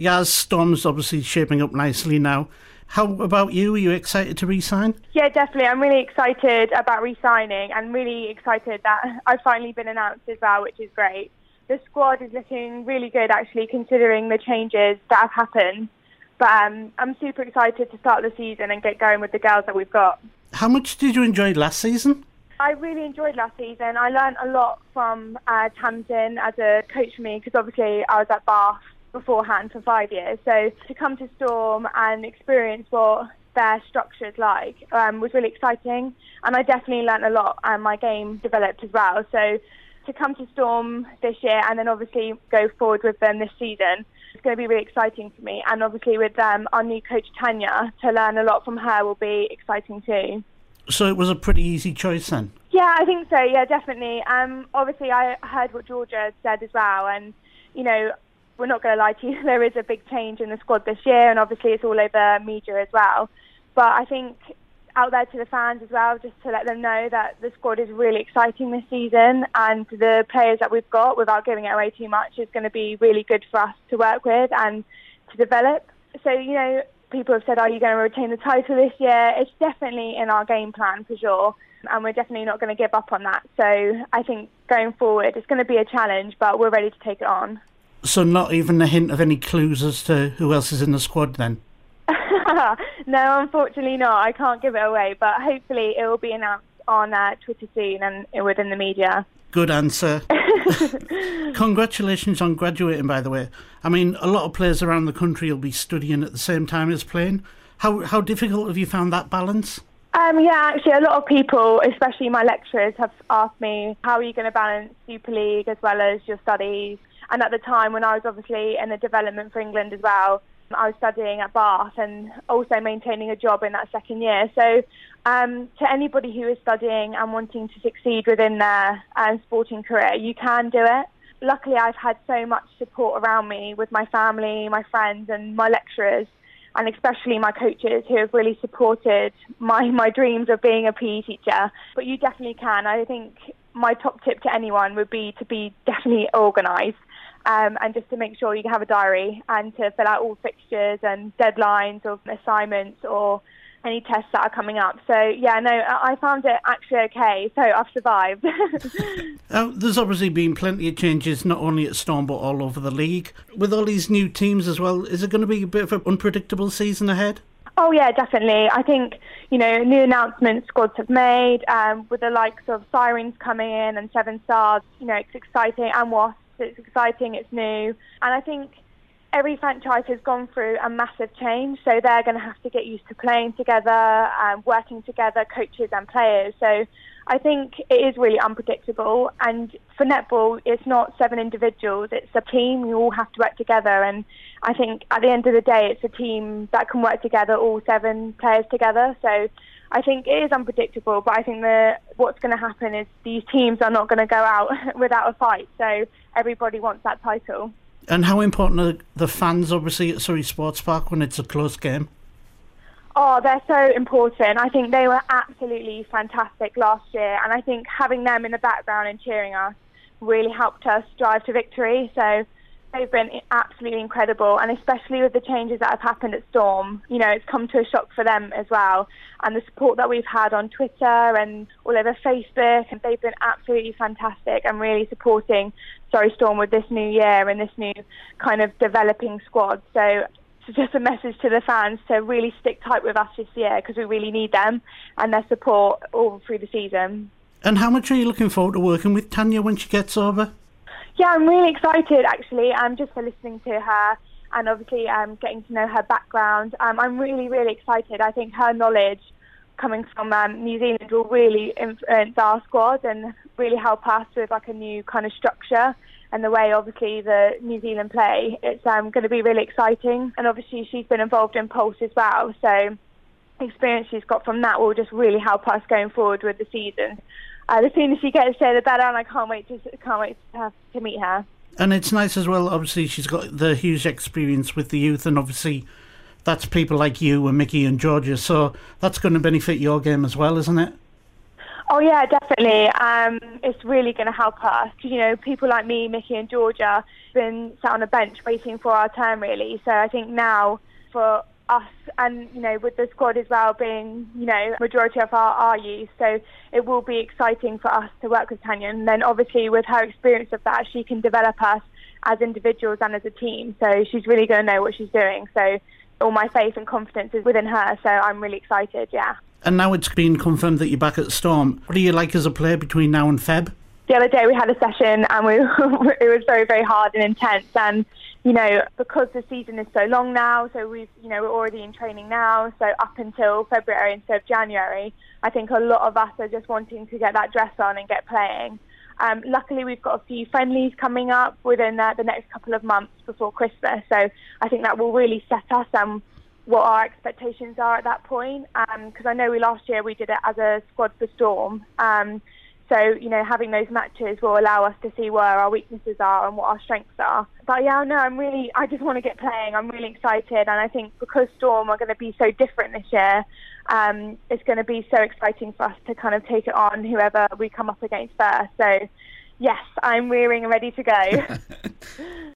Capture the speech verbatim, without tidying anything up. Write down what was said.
Yeah, Storm's obviously shaping up nicely now. How about you? Are you excited to re-sign? Yeah, definitely. I'm really excited about re-signing and really excited that I've finally been announced as well, which is great. The squad is looking really good, actually, considering the changes that have happened. But um, I'm super excited to start the season and get going with the girls that we've got. How much did you enjoy last season? I really enjoyed last season. I learned a lot from uh, Tamsin as a coach for me, because obviously I was at Bath beforehand for five years. So to come to Storm and experience what their structure is like um, was really exciting. And I definitely learnt a lot, and my game developed as well. So to come to Storm this year and then obviously go forward with them this season, it's going to be really exciting for me. And obviously with um, our new coach Tanya, to learn a lot from her will be exciting too. So it was a pretty easy choice then? Yeah, I think so. Yeah, definitely. Um, obviously I heard what Georgia said as well, and you know, we're not going to lie to you, there is a big change in the squad this year, and obviously it's all over media as well. But I think out there to the fans as well, just to let them know that the squad is really exciting this season, and the players that we've got, without giving it away too much, is going to be really good for us to work with and to develop. So, you know, people have said, are you going to retain the title this year? It's definitely in our game plan for sure, and we're definitely not going to give up on that. So I think going forward, it's going to be a challenge, but we're ready to take it on. So not even a hint of any clues as to who else is in the squad then? No, unfortunately not. I can't give it away, but hopefully it will be announced on uh, Twitter soon and within the media. Good answer. Congratulations on graduating, by the way. I mean, a lot of players around the country will be studying at the same time as playing. How how difficult have you found that balance? Um, yeah, actually, a lot of people, especially my lecturers, have asked me, how are you going to balance Super League as well as your studies? And at the time, when I was obviously in the development for England as well, I was studying at Bath and also maintaining a job in that second year. So um, to anybody who is studying and wanting to succeed within their um, sporting career, you can do it. Luckily, I've had so much support around me with my family, my friends and my lecturers, and especially my coaches, who have really supported my, my dreams of being a P E teacher. But you definitely can. I think my top tip to anyone would be to be definitely organised. Um, and just to make sure you have a diary and to fill out all fixtures and deadlines of assignments or any tests that are coming up. So, yeah, no, I found it actually okay, so I've survived. uh, there's obviously been plenty of changes, not only at Storm but all over the league. With all these new teams as well, is it going to be a bit of an unpredictable season ahead? Oh, yeah, definitely. I think, you know, new announcements squads have made, um, with the likes of Sirens coming in and Seven Stars, you know, it's exciting, and Wasps. It's exciting, it's new, and I think every franchise has gone through a massive change, so they're going to have to get used to playing together and working together, coaches and players. So I think it is really unpredictable, and for netball it's not seven individuals, it's a team. You all have to work together, and I think at the end of the day it's a team that can work together, all seven players together. So I think it is unpredictable, but I think the what's going to happen is these teams are not going to go out without a fight. So everybody wants that title. And how important are the fans, obviously, at Surrey Sports Park when it's a close game? Oh, they're so important. I think they were absolutely fantastic last year, and I think having them in the background and cheering us really helped us drive to victory. So they've been absolutely incredible, and especially with the changes that have happened at Storm, you know, it's come to a shock for them as well. And the support that we've had on Twitter and all over Facebook, and they've been absolutely fantastic and really supporting Surrey Storm with this new year and this new kind of developing squad. So it's just a message to the fans to really stick tight with us this year, because we really need them and their support all through the season. And how much are you looking forward to working with Tanya when she gets over? Yeah, I'm really excited, actually, um, just for listening to her and obviously um, getting to know her background. Um, I'm really, really excited. I think her knowledge coming from um, New Zealand will really influence our squad and really help us with like a new kind of structure and the way, obviously, the New Zealand play. It's um, going to be really exciting. And obviously she's been involved in Pulse as well, so the experience she's got from that will just really help us going forward with the season. Uh, the sooner she gets there, the better, and I can't wait to can't wait to, have, to meet her. And it's nice as well. Obviously, she's got the huge experience with the youth, and obviously, that's people like you and Mickey and Georgia. So that's going to benefit your game as well, isn't it? Oh yeah, definitely. Um, it's really going to help us. You know, people like me, Mickey and Georgia, have been sat on a bench waiting for our turn, really. So I think now for us, and you know, with the squad as well being, you know, majority of our, our youth, so it will be exciting for us to work with Tanya. And then obviously with her experience of that, she can develop us as individuals and as a team. So she's really going to know what she's doing. So all my faith and confidence is within her. So I'm really excited, yeah. And now it's been confirmed that you're back at Storm. What do you like as a player between now and Feb? The other day we had a session and we it was very, very hard and intense. And, you know, because the season is so long now, so we've, you know, we're already in training now. So up until February instead of January, I think a lot of us are just wanting to get that dress on and get playing. Um, luckily, we've got a few friendlies coming up within uh, the next couple of months before Christmas. So I think that will really set us um, what our expectations are at that point. Because um, I know we last year we did it as a squad for Storm. Um, so, you know, having those matches will allow us to see where our weaknesses are and what our strengths are. But yeah, no, I'm really, I just want to get playing. I'm really excited. And I think because Storm are going to be so different this year, um, it's going to be so exciting for us to kind of take it on whoever we come up against first. So yes, I'm rearing and ready to go.